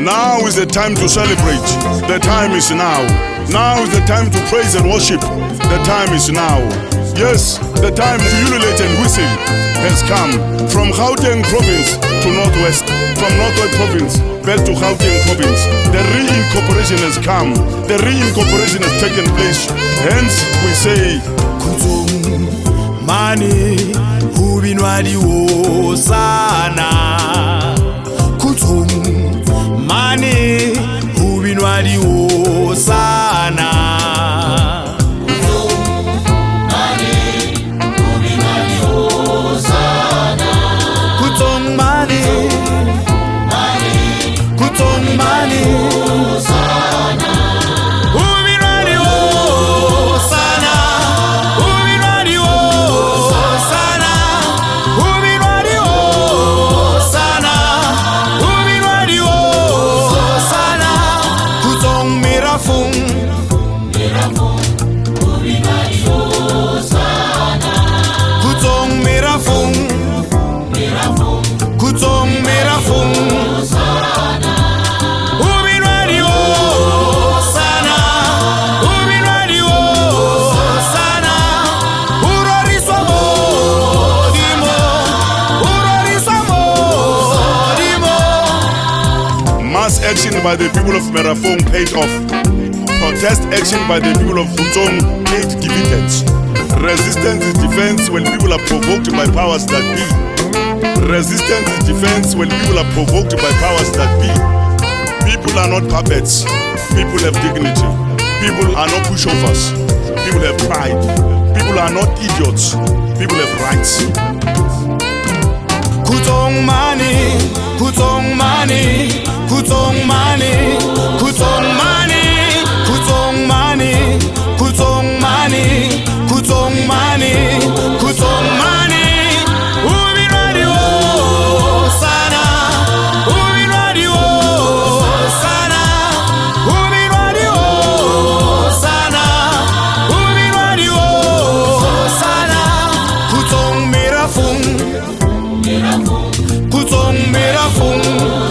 Now is the time to celebrate. The time is now. Now is the time to praise and worship. The time is now. Yes, the time to ululate and whistle has come. From Gauteng province to Northwest, from Northwest province back to Gauteng province. The reincorporation has come. The reincorporation has taken place. Hence we say, Kutung mani hubinwadi wo sana. Kutung mani hubinwadi wo sana. Action by the people of Merafong paid off. Protest action by the people of Kutung paid dividends. Resistance is defense when people are provoked by powers that be. Resistance is defense when people are provoked by powers that be. People are not puppets. People have dignity. People are not pushovers. People have pride. People are not idiots. People have rights. Kutung mani, kutung mani, kutung mani, kutung mani, kutung mani, kutung mani, kutung mani, kutung mani. Ubinwadi wo sana, ubinwadi wo sana, ubinwadi wo sana, ubinwadi wo sana. Kutung Merafong. Kutung Merafong,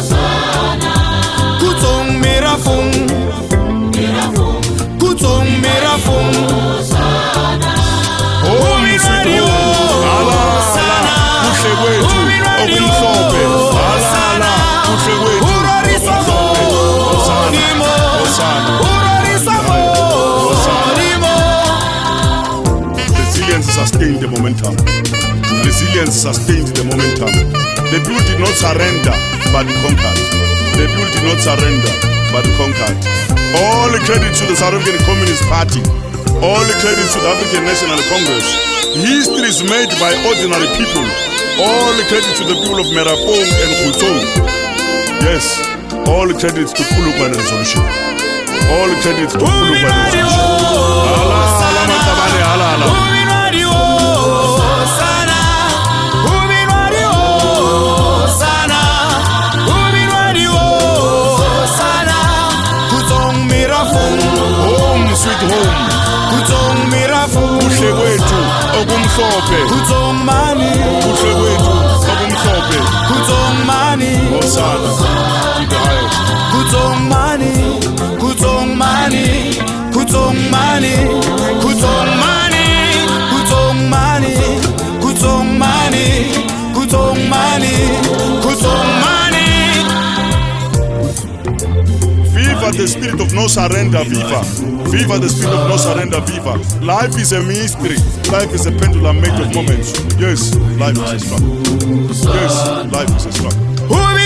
Kutung Merafong, Kutung Merafong. Oh, mi sweet home, ala ala, kuhle kwethu, okumhlophe, ala ala, kuhle kwethu, okumhlophe, Hosanna, Hosanna, Resilience sustained the momentum. Resilience sustained the momentum. The people did not surrender, but conquered. The people did not surrender, but conquered. All the credit to the South African Communist Party. All the credit to the African National Congress. History is made by ordinary people. All the credit to the people of Merafong and Kutung. Yes, all the credit to Polokwane Resolution. All the credit to Polokwane Resolution. Allah, Allah, matabane, Allah, Allah. Sweet home, Kutung Merafong, kuhle kwethu, okumhlophe, kutung mani, kuhle kwethu, okumhlophe, kutung mani, Hosanna, to the highest. kutung mani, kutung mani, kutung mani, kutung mani, kutung mani, kutung mani, kutung mani, kutung mani. Viva the spirit of no surrender, viva. Viva the spirit of no surrender, viva. Life is a mystery. Life is a pendulum made of moments. Yes, life is a struggle. Yes, life is a struggle.